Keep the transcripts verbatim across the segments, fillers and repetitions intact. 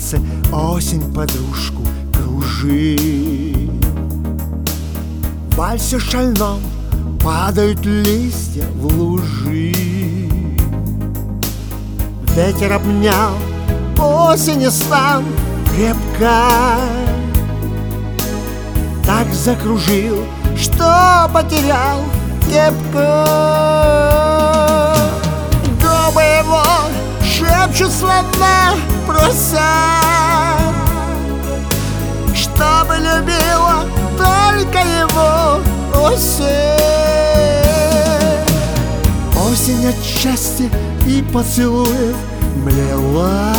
сердце осень подружку кружит. В вальсе шальном падают листья в лужи. Ветер обнял осень и стан крепко, так закружил, что потерял кепку. Губы его шепчут слова, просят, чтобы любила только его осень. Осень от счастья и поцелуев млела.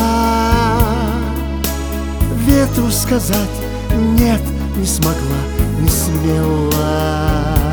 Ветру сказать нет не смогла, не смела.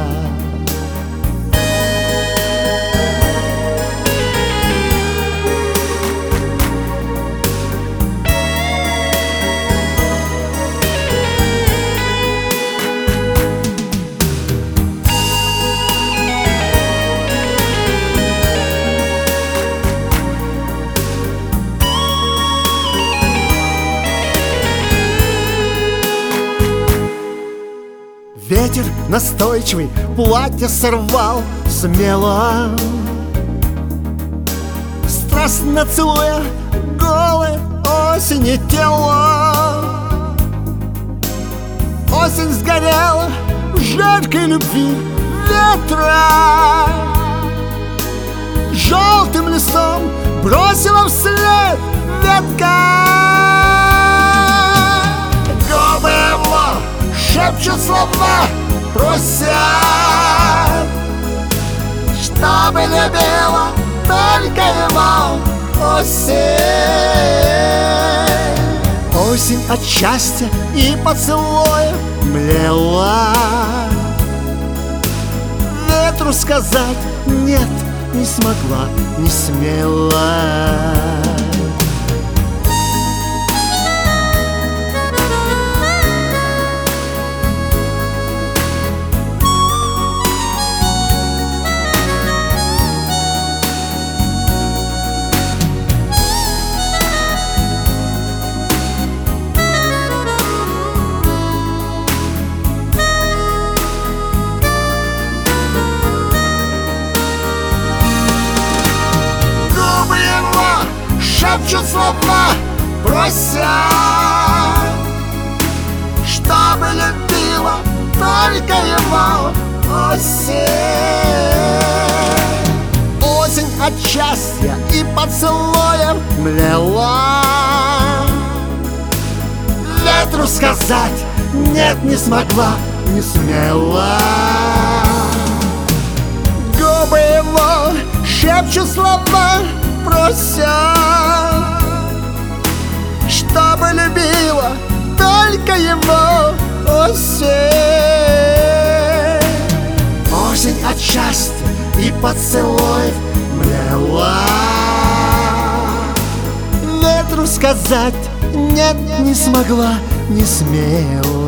Ветер настойчивый платье сорвал смело, страстно целуя голое осени тело. Осень сгорела в жаркой любви ветра, желтым листом бросила вслед ветка. Губы его шепчут слова, просят, чтобы любила только его осень. Осень от счастья и поцелуя млела. Ветру сказать нет не смогла, не смела. Шепчут слова, просят, чтобы любила только его осень. Осень от счастья и поцелуев млела. Ветру сказать нет не смогла, не смела. Губы его шепчут слова, просят, чтобы любила только его осень. Осень от счастья и поцелуев млела. Ветру сказать нет не смогла, не смела.